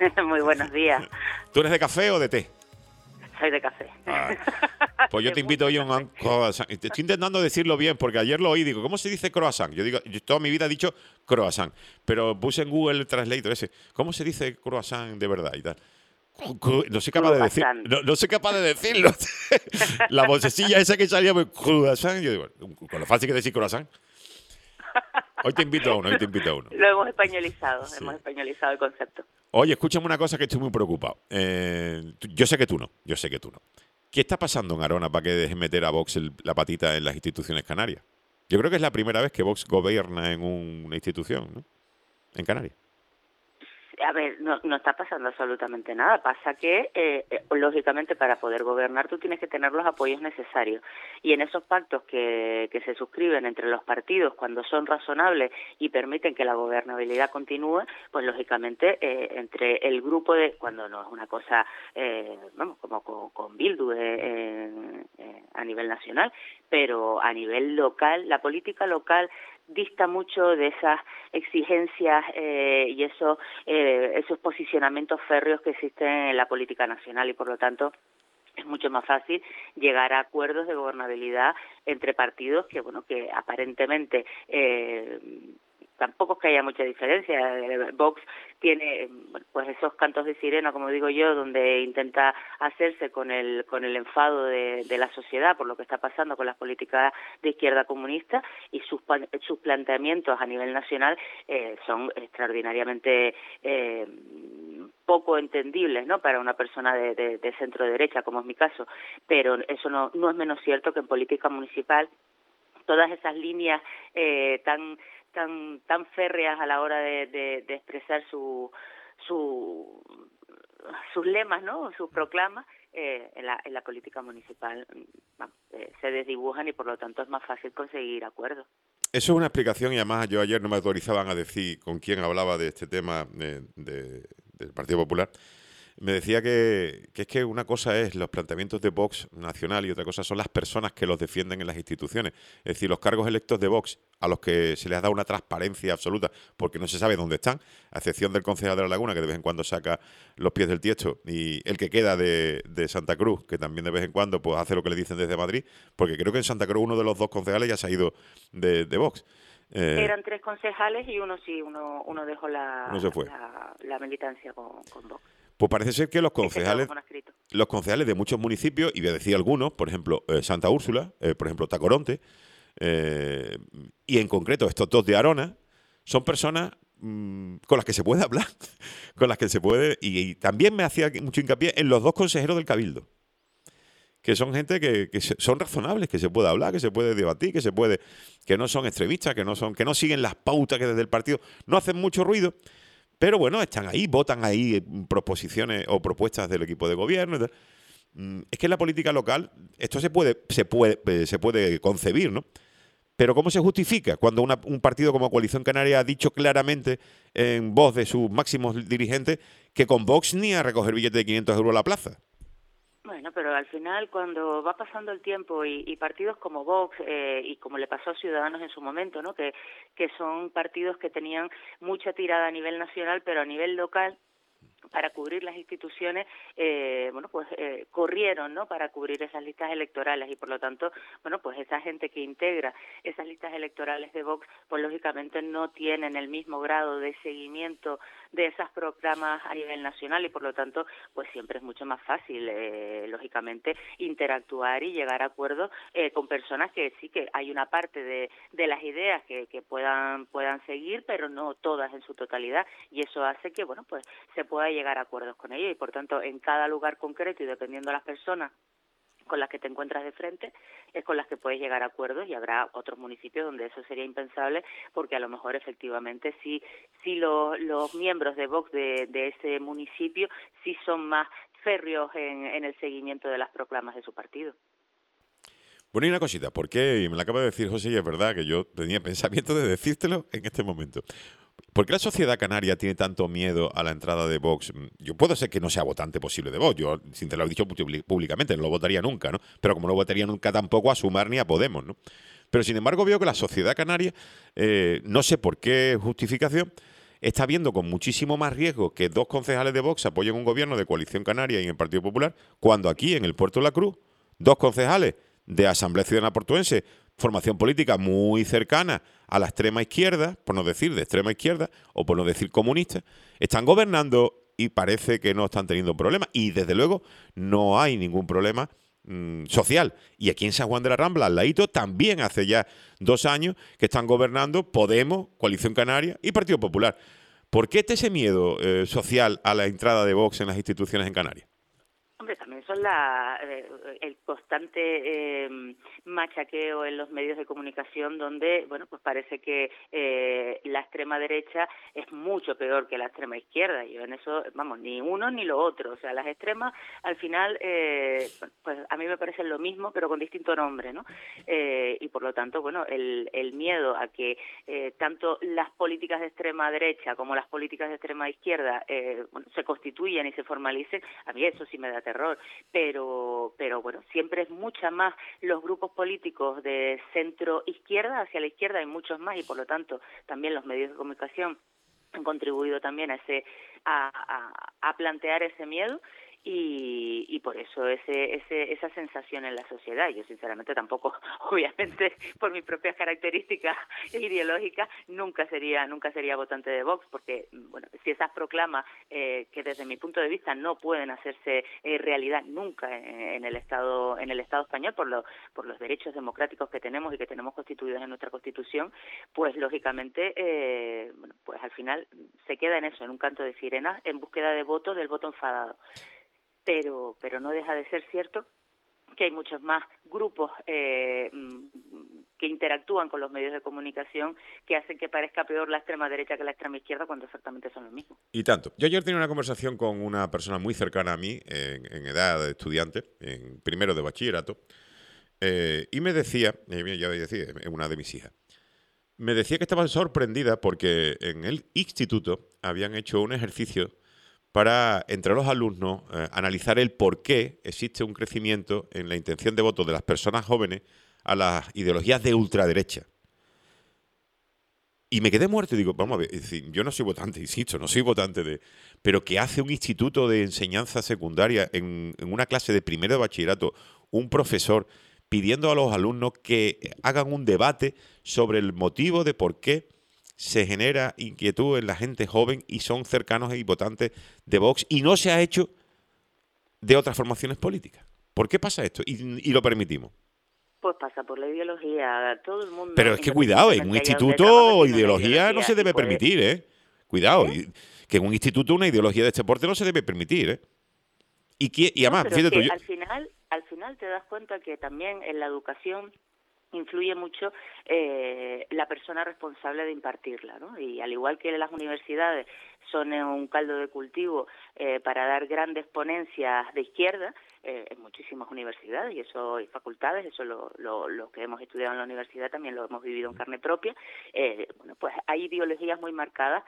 Muy buenos días. ¿Tú eres de café o de té? Soy de café. Pues yo te invito hoy a un croissant. Estoy intentando decirlo bien, porque ayer lo oí, digo, ¿cómo se dice croissant? Yo toda mi vida he dicho croissant, pero puse en Google Translator ese, ¿cómo se dice croissant de verdad? Y tal. No soy capaz de decir, no soy capaz de decirlo. La vocecilla esa que salía, pues, croissant, yo digo, con lo fácil que decir croissant. Hoy te invito a uno. Lo hemos españolizado, Sí. hemos españolizado el concepto. Oye, escúchame una cosa que estoy muy preocupado. Yo sé que tú no. ¿Qué está pasando en Arona para que dejen meter a Vox la patita en las instituciones canarias? Yo creo que es la primera vez que Vox gobierna en una institución, ¿no? En Canarias. A ver, no está pasando absolutamente nada. Pasa que, lógicamente, para poder gobernar tú tienes que tener los apoyos necesarios. Y en esos pactos que se suscriben entre los partidos, cuando son razonables y permiten que la gobernabilidad continúe, pues lógicamente entre el grupo cuando no es una cosa, como con Bildu a nivel nacional, pero a nivel local, la política local dista mucho de esas exigencias y esos posicionamientos férreos que existen en la política nacional, y por lo tanto es mucho más fácil llegar a acuerdos de gobernabilidad entre partidos que aparentemente tampoco es que haya mucha diferencia. Vox tiene pues esos cantos de sirena, como digo yo, donde intenta hacerse con el enfado de la sociedad por lo que está pasando con las políticas de izquierda comunista, y sus planteamientos a nivel nacional son extraordinariamente poco entendibles, ¿no?, para una persona de centro derecha, como es mi caso. Pero eso no es menos cierto que en política municipal todas esas líneas tan férreas a la hora de expresar sus lemas, ¿no?, sus proclamas, en la política municipal se desdibujan, y por lo tanto es más fácil conseguir acuerdos. Eso es una explicación, y además yo ayer no me autorizaban a decir con quién hablaba de este tema del Partido Popular. Me decía que es que una cosa es los planteamientos de Vox nacional y otra cosa son las personas que los defienden en las instituciones. Es decir, los cargos electos de Vox, a los que se les ha dado una transparencia absoluta porque no se sabe dónde están, a excepción del concejal de La Laguna, que de vez en cuando saca los pies del tiesto, y el que queda de Santa Cruz, que también de vez en cuando pues hace lo que le dicen desde Madrid, porque creo que en Santa Cruz uno de los dos concejales ya se ha ido de Vox. Eran 3 concejales y uno dejó no se fue. la militancia con Vox. Pues parece ser que los concejales de muchos municipios, y voy a decir algunos, por ejemplo, Santa Úrsula, por ejemplo, Tacoronte, y en concreto estos dos de Arona, son personas con las que se puede hablar, con las que se puede, y también me hacía mucho hincapié en los dos consejeros del Cabildo, que son gente que son razonables, que se puede hablar, que se puede debatir, que no son extremistas, que no siguen las pautas que desde el partido no hacen mucho ruido. Pero bueno, están ahí, votan ahí proposiciones o propuestas del equipo de gobierno. Es que en la política local esto se puede concebir, ¿no? Pero ¿cómo se justifica cuando un partido como Coalición Canaria ha dicho claramente en voz de sus máximos dirigentes que con Vox ni a recoger billetes de 500 euros a la plaza? Bueno, pero al final, cuando va pasando el tiempo y partidos como Vox, y como le pasó a Ciudadanos en su momento, ¿no?, que son partidos que tenían mucha tirada a nivel nacional, pero a nivel local, para cubrir las instituciones, corrieron, ¿no?, para cubrir esas listas electorales, y por lo tanto, pues esa gente que integra esas listas electorales de Vox, pues lógicamente no tienen el mismo grado de seguimiento de esas proclamas a nivel nacional, y por lo tanto, pues siempre es mucho más fácil, lógicamente, interactuar y llegar a acuerdos con personas que sí que hay una parte de las ideas que puedan seguir, pero no todas en su totalidad, y eso hace que, pues se pueda llegar a acuerdos con ellos, y por tanto en cada lugar concreto, y dependiendo de las personas con las que te encuentras de frente, es con las que puedes llegar a acuerdos, y habrá otros municipios donde eso sería impensable, porque a lo mejor efectivamente sí los miembros de Vox de ese municipio sí son más férreos en el seguimiento de las proclamas de su partido. Bueno, y una cosita, porque me lo acaba de decir José, y es verdad que yo tenía pensamiento de decírtelo en este momento. ¿Por qué la sociedad canaria tiene tanto miedo a la entrada de Vox? Yo puedo ser que no sea votante posible de Vox, yo, sin te lo he dicho públicamente, no lo votaría nunca, ¿no? Pero como no votaría nunca tampoco a Sumar ni a Podemos, ¿no? Pero sin embargo veo que la sociedad canaria, no sé por qué justificación, está viendo con muchísimo más riesgo que 2 concejales de Vox apoyen un gobierno de coalición canaria y en el Partido Popular, cuando aquí, en el Puerto de la Cruz, 2 concejales de Asamblea Ciudadana Portuense, formación política muy cercana a la extrema izquierda, por no decir de extrema izquierda, o por no decir comunista, están gobernando y parece que no están teniendo problemas. Y desde luego no hay ningún problema social. Y aquí en San Juan de la Rambla, al ladito, también hace ya 2 años que están gobernando Podemos, Coalición Canaria y Partido Popular. ¿Por qué ese miedo social a la entrada de Vox en las instituciones en Canarias? Hombre, también son el constante machaqueo en los medios de comunicación donde, bueno, pues parece que la extrema derecha es mucho peor que la extrema izquierda. Y en eso, vamos, ni uno ni lo otro. O sea, las extremas, al final, pues a mí me parecen lo mismo, pero con distinto nombre, ¿no? Y por lo tanto, bueno, el miedo a que tanto las políticas de extrema derecha como las políticas de extrema izquierda bueno, se constituyan y se formalicen, a mí eso sí me da terror, pero bueno, siempre es mucha más los grupos políticos de centro izquierda, hacia la izquierda hay muchos más y por lo tanto también los medios de comunicación han contribuido también a plantear ese miedo. Y por eso esa sensación en la sociedad. Yo sinceramente tampoco, obviamente, por mis propias características ideológicas, nunca sería votante de Vox, porque bueno, si esas proclamas que desde mi punto de vista no pueden hacerse realidad nunca en el Estado español por los derechos democráticos que tenemos y que tenemos constituidos en nuestra Constitución, pues lógicamente bueno, pues al final se queda en eso, en un canto de sirenas, en búsqueda de votos, del voto enfadado. Pero no deja de ser cierto que hay muchos más grupos que interactúan con los medios de comunicación que hacen que parezca peor la extrema derecha que la extrema izquierda cuando exactamente son lo mismo. Y tanto. Yo ayer tenía una conversación con una persona muy cercana a mí, en edad de estudiante, en primero de bachillerato, y me decía, ya decía, una de mis hijas, me decía que estaba sorprendida porque en el instituto habían hecho un ejercicio para, entre los alumnos, analizar el por qué existe un crecimiento en la intención de voto de las personas jóvenes a las ideologías de ultraderecha. Y me quedé muerto y digo, vamos a ver, es decir, yo no soy votante, insisto, no soy votante de... Pero ¿qué hace un instituto de enseñanza secundaria en una clase de primero de bachillerato, un profesor pidiendo a los alumnos que hagan un debate sobre el motivo de por qué se genera inquietud en la gente joven y son cercanos y votantes de Vox y no se ha hecho de otras formaciones políticas? ¿Por qué pasa esto? Y lo permitimos. Pues pasa por la ideología, todo el mundo... Pero es que cuidado, en un instituto ideología no se debe permitir, ¿eh? Cuidado, que en un instituto una ideología de este porte no se debe permitir, ¿eh? Y además, no, fíjate tú... Al final te das cuenta que también en la educación influye mucho la persona responsable de impartirla, ¿no? Y al igual que las universidades son un caldo de cultivo para dar grandes ponencias de izquierda, en muchísimas universidades y facultades, eso lo que hemos estudiado en la universidad también lo hemos vivido en carne propia. Bueno, pues hay ideologías muy marcadas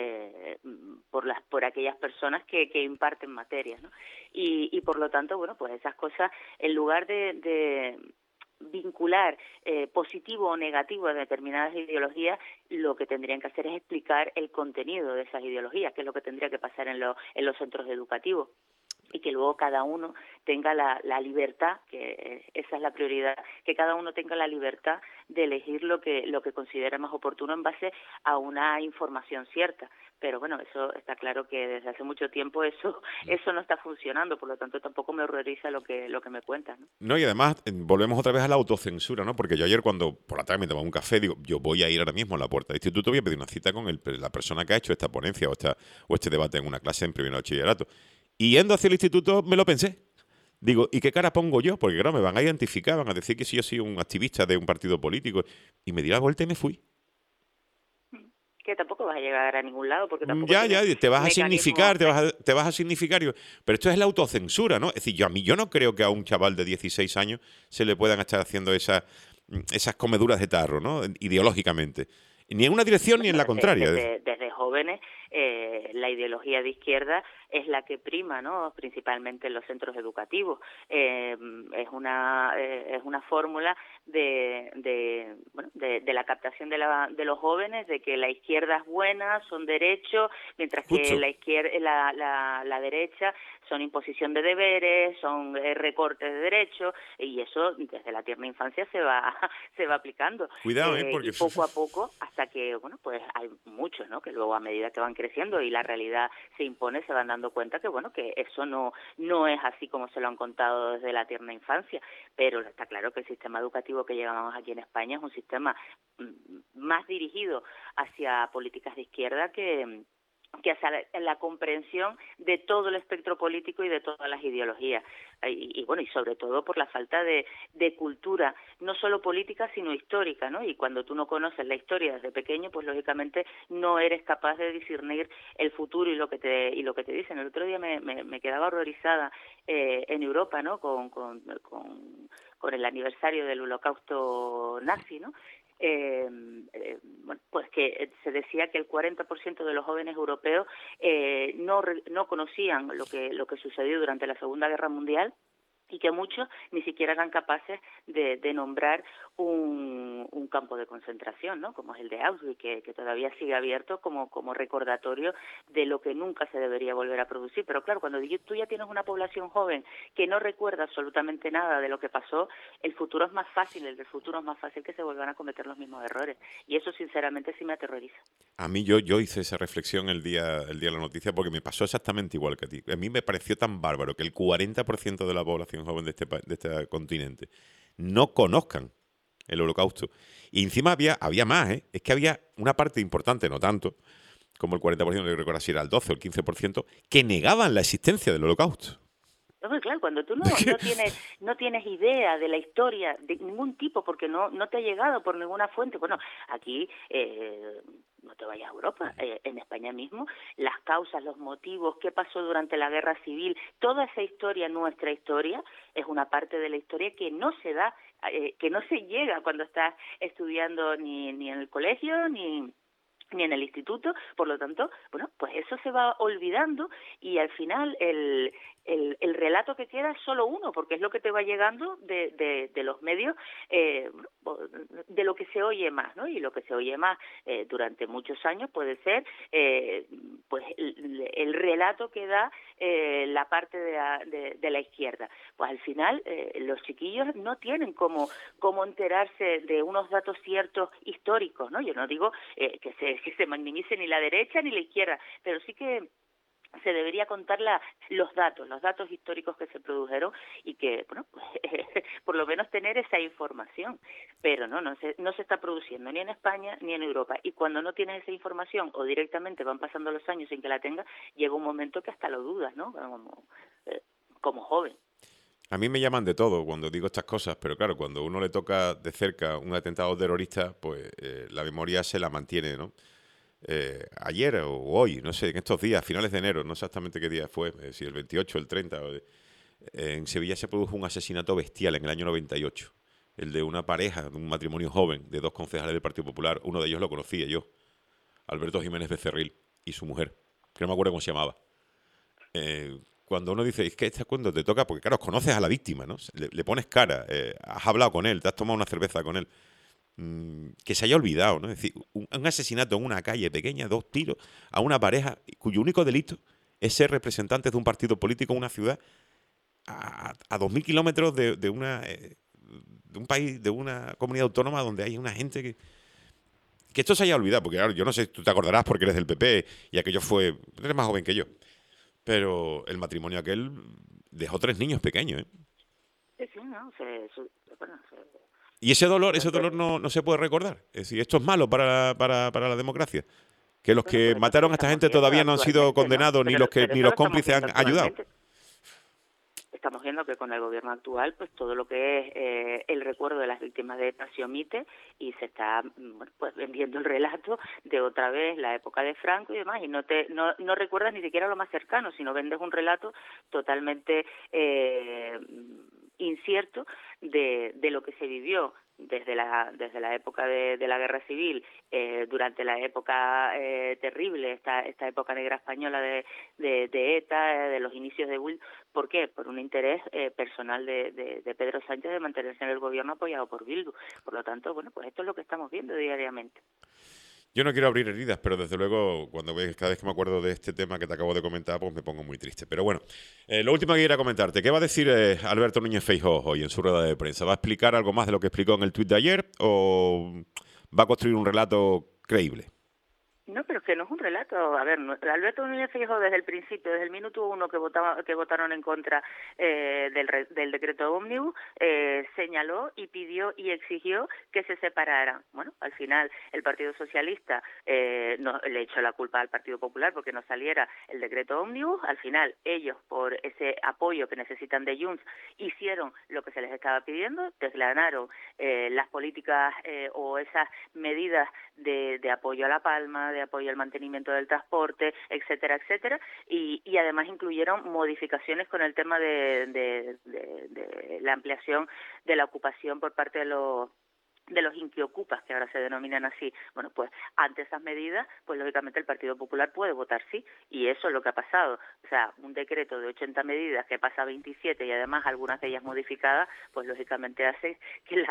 por aquellas personas que imparten materias, ¿no? Y por lo tanto, bueno, pues esas cosas, en lugar de vincular positivo o negativo a determinadas ideologías, lo que tendrían que hacer es explicar el contenido de esas ideologías, que es lo que tendría que pasar en los centros educativos, y que luego cada uno tenga la libertad, que esa es la prioridad, que cada uno tenga la libertad de elegir lo que considera más oportuno en base a una información cierta. Pero bueno, eso está claro que desde hace mucho tiempo eso no está funcionando, por lo tanto tampoco me horroriza lo que me cuentas, ¿no? No, y además volvemos otra vez a la autocensura, ¿no? Porque yo ayer cuando por la tarde me tomaba un café, digo, yo voy a ir ahora mismo a la puerta del instituto, voy a pedir una cita con la persona que ha hecho esta ponencia o este debate en una clase en primero de bachillerato. Y yendo hacia el instituto me lo pensé. Digo, ¿y qué cara pongo yo? Porque claro, me van a identificar, van a decir que si yo soy un activista de un partido político. Y me di la vuelta y me fui. Que tampoco vas a llegar a ningún lado porque tampoco ya, te vas a significar, te vas a significar. Pero esto es la autocensura, ¿no? Es decir, yo no creo que a un chaval de 16 años se le puedan estar haciendo esas comeduras de tarro, ¿no? Ideológicamente. Ni en una dirección ni en la contraria. Desde jóvenes la ideología de izquierda es la que prima, ¿no? Principalmente en los centros educativos. Es una fórmula de la captación de los jóvenes, de que la izquierda es buena, son derechos, mientras que la derecha son imposición de deberes, son recortes de derechos, y eso desde la tierna infancia se va aplicando. Cuidado, porque y poco a poco, hasta que, bueno, pues hay muchos, ¿no?, que luego a medida que van creciendo y la realidad se impone, se van dando cuenta que, bueno, que eso no es así como se lo han contado desde la tierna infancia, pero está claro que el sistema educativo que llevamos aquí en España es un sistema más dirigido hacia políticas de izquierda que hacia la comprensión de todo el espectro político y de todas las ideologías. Y bueno, y sobre todo por la falta de cultura, no solo política, sino histórica, ¿no? Y cuando tú no conoces la historia desde pequeño, pues lógicamente no eres capaz de discernir el futuro y lo que te dicen. El otro día me quedaba horrorizada en Europa, ¿no?, con el aniversario del Holocausto nazi, ¿no? Bueno, pues que se decía que el 40% de los jóvenes europeos no conocían lo que sucedió durante la Segunda Guerra Mundial, y que muchos ni siquiera eran capaces de nombrar un campo de concentración, ¿no?, como es el de Auschwitz, que todavía sigue abierto como recordatorio de lo que nunca se debería volver a producir. Pero claro, cuando tú ya tienes una población joven que no recuerda absolutamente nada de lo que pasó, el futuro es más fácil que se vuelvan a cometer los mismos errores. Y eso, sinceramente, sí me aterroriza. A mí yo hice esa reflexión el día de la noticia, porque me pasó exactamente igual que a ti. A mí me pareció tan bárbaro que el 40% de la población joven de este continente no conozcan el Holocausto. Y encima había más, ¿eh? Es que había una parte importante, no tanto, como el 40%, no recuerdo si era el 12 o el 15%, que negaban la existencia del Holocausto. Claro, cuando tú no tienes idea de la historia de ningún tipo, porque no te ha llegado por ninguna fuente. Bueno, aquí no te vayas a Europa, en España mismo, las causas, los motivos, qué pasó durante la Guerra Civil, toda esa historia, nuestra historia, es una parte de la historia que no se da, que no se llega cuando estás estudiando ni en el colegio ni en el instituto. Por lo tanto, bueno, pues eso se va olvidando, y al final el relato que queda es solo uno, porque es lo que te va llegando de los medios, de lo que se oye más, ¿no? Y lo que se oye más durante muchos años puede ser pues el relato que da la parte de la izquierda. Pues al final los chiquillos no tienen cómo enterarse de unos datos ciertos históricos, ¿no? Yo no digo que se magnifique ni la derecha ni la izquierda, pero sí que se debería contar los datos históricos que se produjeron, y que, bueno, pues, por lo menos tener esa información. Pero no se está produciendo ni en España ni en Europa. Y cuando no tienes esa información, o directamente van pasando los años sin que la tengas, llega un momento que hasta lo dudas, ¿no?, como joven. A mí me llaman de todo cuando digo estas cosas, pero claro, cuando uno le toca de cerca un atentado terrorista, pues la memoria se la mantiene, ¿no? Ayer o hoy, no sé, en estos días, finales de enero, no exactamente qué día fue, si el 28, el 30, en Sevilla se produjo un asesinato bestial en el año 98, el de una pareja, de un matrimonio joven, de 2 concejales del Partido Popular. Uno de ellos lo conocía yo, Alberto Jiménez Becerril, y su mujer, que no me acuerdo cómo se llamaba. Cuando uno dice, es que cuando te toca, porque claro, conoces a la víctima, ¿no? Le pones cara, has hablado con él, te has tomado una cerveza con él, que se haya olvidado, ¿no? Es decir, un asesinato en una calle pequeña, 2 tiros a una pareja cuyo único delito es ser representantes de un partido político en una ciudad a 2.000 kilómetros de un país, de una comunidad autónoma donde hay una gente que esto se haya olvidado, porque claro, yo no sé, tú te acordarás porque eres del PP y aquello fue, eres más joven que yo, pero el matrimonio aquel dejó 3 niños pequeños, ¿eh? Sí, no, Y ese dolor no se puede recordar. Es decir, esto es malo para la democracia. Que los que mataron a esta gente todavía no han sido condenados, ¿no? Ni los cómplices han ayudado. Estamos viendo que con el gobierno actual, pues todo lo que es el recuerdo de las víctimas de ETA se omite, y se está, bueno, pues vendiendo el relato de otra vez la época de Franco y demás, y no recuerdas ni siquiera lo más cercano, sino vendes un relato totalmente incierto de lo que se vivió desde la época de la Guerra Civil, durante la época terrible, esta época negra española de ETA, de los inicios de Bull. ¿Por qué? Por un interés personal de Pedro Sánchez de mantenerse en el gobierno apoyado por Bildu. Por lo tanto, bueno, pues esto es lo que estamos viendo diariamente. Yo no quiero abrir heridas, pero desde luego, cada vez que me acuerdo de este tema que te acabo de comentar, pues me pongo muy triste. Pero bueno, lo último que quería comentarte, ¿qué va a decir Alberto Núñez Feijóo hoy en su rueda de prensa? ¿Va a explicar algo más de lo que explicó en el tuit de ayer o va a construir un relato creíble? No, pero es que no es un relato. A ver, Alberto Núñez Feijóo desde el principio, desde el minuto uno que votaron en contra del decreto ómnibus, señaló y pidió y exigió que se separaran. Bueno, al final el Partido Socialista no le echó la culpa al Partido Popular porque no saliera el decreto ómnibus. Al final ellos, por ese apoyo que necesitan de Junts, hicieron lo que se les estaba pidiendo, desgranaron las políticas o esas medidas de apoyo a La Palma, de apoyo al mantenimiento del transporte, etcétera, etcétera, y además incluyeron modificaciones con el tema de la ampliación de la ocupación por parte de los inquiocupas, que ahora se denominan así. Bueno, pues ante esas medidas, pues lógicamente el Partido Popular puede votar sí, y eso es lo que ha pasado. O sea, un decreto de 80 medidas que pasa a 27 y además algunas de ellas modificadas, pues lógicamente hace que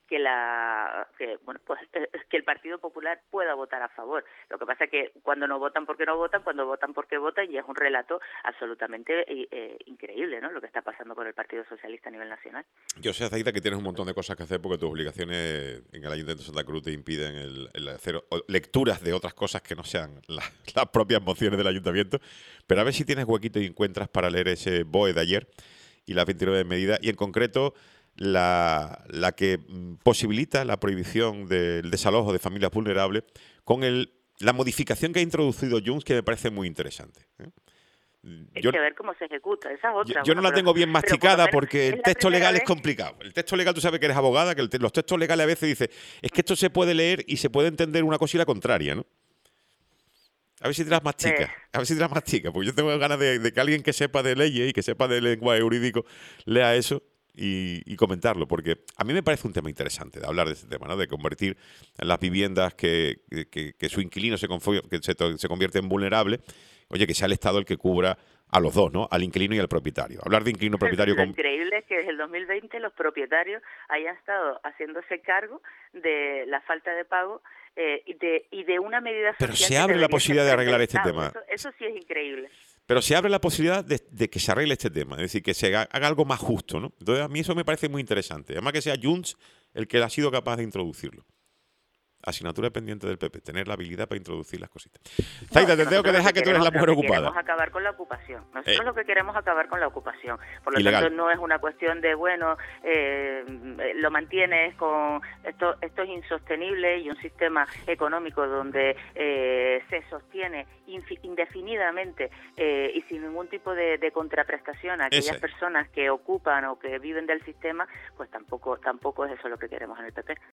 el Partido Popular pueda votar a favor. Lo que pasa es que cuando no votan porque no votan, cuando votan porque votan, y es un relato absolutamente increíble, ¿no?, lo que está pasando con el Partido Socialista a nivel nacional. Yo sé, Zaida, que tienes un montón de cosas que hacer porque tus obligaciones en el Ayuntamiento de Santa Cruz te impiden el hacer lecturas de otras cosas que no sean las propias mociones del Ayuntamiento, pero a ver si tienes huequito y encuentras para leer ese BOE de ayer y las 29 medidas, y en concreto la que posibilita la prohibición del desalojo de familias vulnerables con la modificación que ha introducido Junts, que me parece muy interesante, ¿eh? Hay que ver cómo se ejecuta, esa es otra. Yo no la tengo bien masticada porque el texto legal es complicado. El texto legal, tú sabes que eres abogada, que los textos legales a veces dicen, es que esto se puede leer y se puede entender una cosa y la contraria, ¿no? A ver si te las masticas, porque yo tengo ganas de que alguien que sepa de leyes y que sepa de lenguaje jurídico lea eso y comentarlo, porque a mí me parece un tema interesante de hablar de este tema, ¿no? De convertir las viviendas que su inquilino se convierte en vulnerable, oye, que sea el Estado el que cubra a los dos, ¿no? Al inquilino y al propietario. Hablar de inquilino propietario... Lo increíble es que desde el 2020 los propietarios hayan estado haciéndose cargo de la falta de pago y de una medida social. Pero se abre la posibilidad de arreglar este tema. Eso sí es increíble. Pero se abre la posibilidad de que se arregle este tema, es decir, que se haga algo más justo, ¿no? Entonces a mí eso me parece muy interesante. Además que sea Junts el que ha sido capaz de introducirlo. Asignatura pendiente del PP, tener la habilidad para introducir las cositas. Zaida, te tengo que dejar que tú eres la mujer ocupada. Queremos acabar con la ocupación. Nosotros lo que queremos es acabar con la ocupación. Por lo ilegal. tanto, no es una cuestión de, lo mantienes con... Esto es insostenible, y un sistema económico donde se sostiene indefinidamente y sin ningún tipo de contraprestación a aquellas personas que ocupan o que viven del sistema, pues tampoco es eso lo que queremos en el PP.